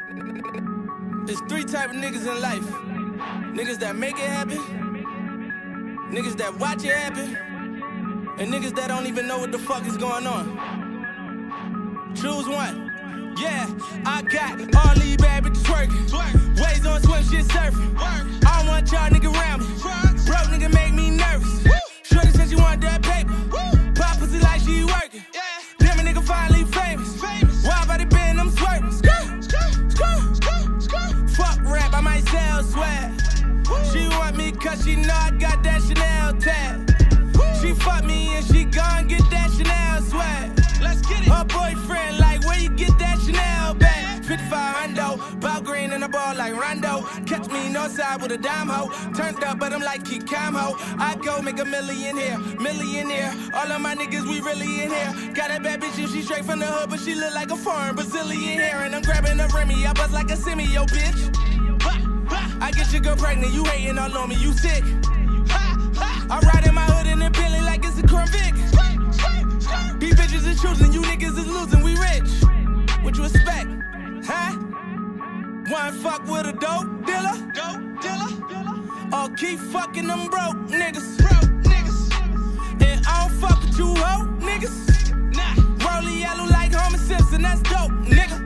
There's three type of niggas in life. Niggas that make it happen, niggas that watch it happen, and niggas that don't even know what the fuck is going on. Choose one. Yeah, I got all these bad bitches twerking. Waves on swim, shit surfing. I don't want y'all nigga around me. Broke nigga make me nervous. Shorty said she want that paper. Pop pussy like she working. Damn a nigga finally famous. Why about it been them swerving? Fuck rap, I might sell swag. She want me cause she know I got that Chanel tag. She fuck me and she gon' get that Chanel swag. Let's get it. Her boyfriend like, where you get that Chanel bag? 55 hundo, ball green and a ball like Rondo. Catch me north side with a dime hoe. Turned up, but I'm like Keith Camo. I go make a million here, millionaire. All of my niggas, we really in here. Got a bad bitch and she straight from the hood, but she look like a foreign Brazilian hair. And I'm grabbing a Remy, I buzz like a semi, yo bitch. I get your girl pregnant, you hating all on me, you sick. I ride in my hood in a Bentley like it's a Corvette. These bitches is choosing, you niggas is losing, we rich. What you expect, huh? One fuck with a dope dealer? Or keep fucking them broke niggas? And I don't fuck with you hoe niggas. Rollie yellow like Homer Simpson, that's dope, nigga.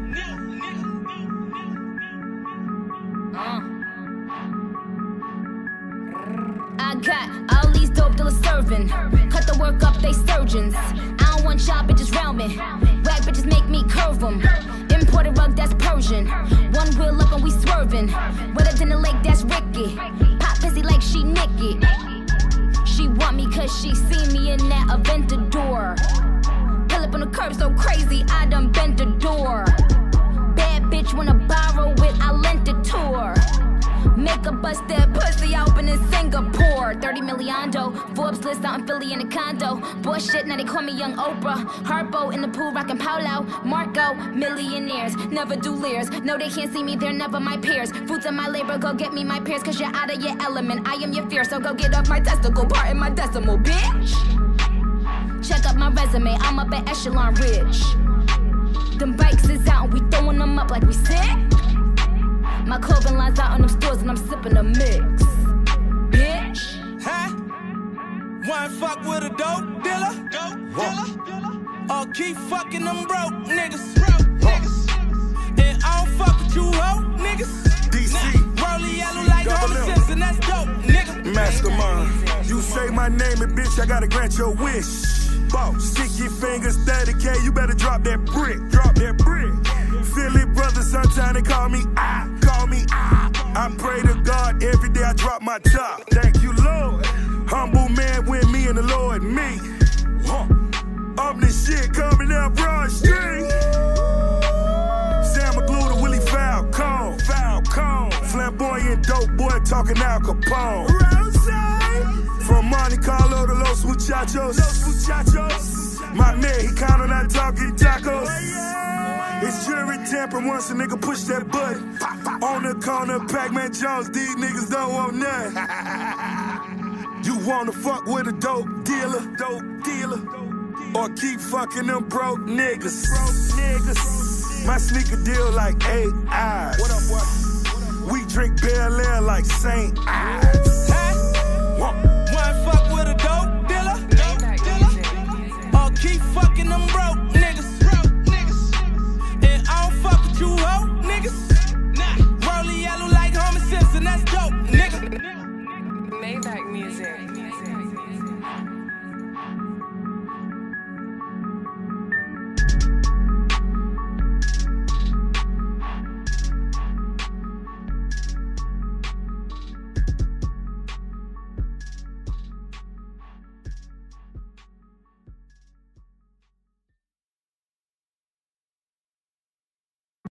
I got all these dope dealers serving. Cut the work up, they surgeons. I don't want y'all bitches round me. Rag bitches make me curve them. Imported rug, that's Persian. One wheel up and we swerving. Wetter than the lake, that's Ricky. Pop busy like she Nicki. She want me cause she seen me in that Aventador. Pull up on the curb so crazy, I done bent the door. Bad bitch wanna borrow it, I lent the tour. Make a bust that pussy open in Singapore. 30 million dough, Forbes list out in Philly in a condo. Boy shit, now they call me Young Oprah. Harpo in the pool, rockin' Paulo. Marco, millionaires, never do leers. No, they can't see me, they're never my peers. Fruits of my labor, go get me my peers, cause you're out of your element. I am your fear, so go get off my testicle, part in my decimal, bitch. Check out my resume, I'm up at Echelon Ridge. Them bikes is out and we throwing them up like we sick. My clothing lines out on them stores and I'm sipping a mix. Bitch. Huh? One fuck with a dope dealer? Or keep fucking them broke niggas? And I don't fuck with you hoe niggas. DC. Rollie yellow like Homer Simpson, that's dope, nigga. Mastermind. You say my name and bitch, I gotta grant your wish. Stick your fingers 30K, you better drop that brick. Philly brothers, sometimes they call me I. I pray to God every day I drop my top. Thank you, Lord. Humble man with me and the Lord me. Up this shit coming up Broad Street. Sam McGluder, Willie Falcone. Flamboyant dope boy talking Al Capone. From Monte Carlo to Los Muchachos. My man, he kinda not talking tacos. It's jury tampering once a nigga push that button. On the corner, Pac-Man Jones, these niggas don't want nothing. You wanna fuck with a dope dealer? Or keep fucking them broke niggas? My sneaker deal like 8 eyes. What up, boy? We drink Bel Air like St. Ives.